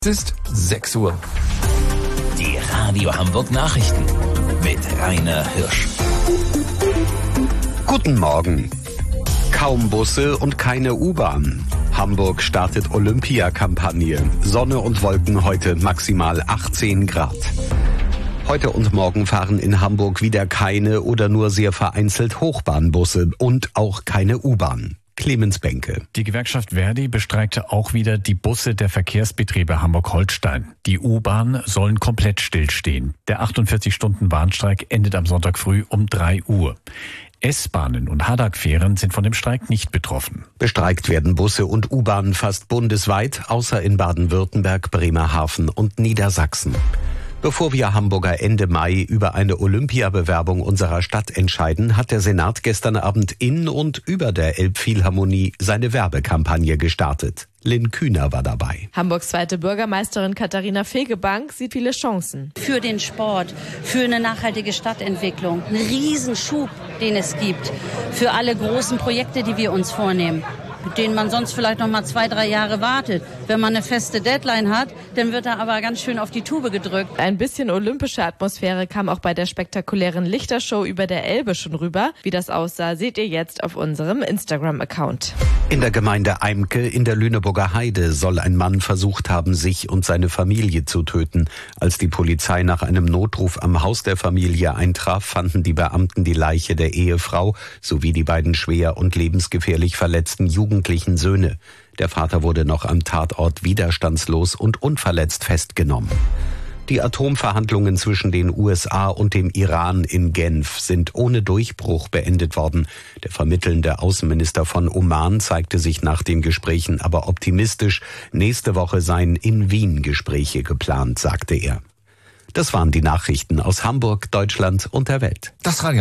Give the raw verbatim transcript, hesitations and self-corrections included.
Es ist sechs Uhr. Die Radio Hamburg Nachrichten mit Rainer Hirsch. Guten Morgen. Kaum Busse und keine U-Bahn. Hamburg startet Olympiakampagne. Sonne und Wolken heute maximal achtzehn Grad. Heute und morgen fahren in Hamburg wieder keine oder nur sehr vereinzelt Hochbahnbusse und auch keine U-Bahn. Clemens Benke. Die Gewerkschaft Verdi bestreikte auch wieder die Busse der Verkehrsbetriebe Hamburg-Holstein. Die U-Bahn sollen komplett stillstehen. Der achtundvierzig-Stunden-Bahnstreik endet am Sonntag früh um drei Uhr. S-Bahnen und Haddock-Fähren sind von dem Streik nicht betroffen. Bestreikt werden Busse und U-Bahnen fast bundesweit, außer in Baden-Württemberg, Bremerhaven und Niedersachsen. Bevor wir Hamburger Ende Mai über eine Olympiabewerbung unserer Stadt entscheiden, hat der Senat gestern Abend in und über der Elbphilharmonie seine Werbekampagne gestartet. Lynn Kühner war dabei. Hamburgs zweite Bürgermeisterin Katharina Fegebank sieht viele Chancen. Für den Sport, für eine nachhaltige Stadtentwicklung, einen Riesenschub, den es gibt, für alle großen Projekte, die wir uns vornehmen, mit denen man sonst vielleicht noch mal zwei, drei Jahre wartet. Wenn man eine feste Deadline hat, dann wird da aber ganz schön auf die Tube gedrückt. Ein bisschen olympische Atmosphäre kam auch bei der spektakulären Lichtershow über der Elbe schon rüber. Wie das aussah, seht ihr jetzt auf unserem Instagram-Account. In der Gemeinde Eimke in der Lüneburger Heide soll ein Mann versucht haben, sich und seine Familie zu töten. Als die Polizei nach einem Notruf am Haus der Familie eintraf, fanden die Beamten die Leiche der Ehefrau sowie die beiden schwer und lebensgefährlich verletzten jugendlichen Söhne. Der Vater wurde noch am Tatort widerstandslos und unverletzt festgenommen. Die Atomverhandlungen zwischen den U S A und dem Iran in Genf sind ohne Durchbruch beendet worden. Der vermittelnde Außenminister von Oman zeigte sich nach den Gesprächen aber optimistisch. Nächste Woche seien in Wien Gespräche geplant, sagte er. Das waren die Nachrichten aus Hamburg, Deutschland und der Welt. Das Radio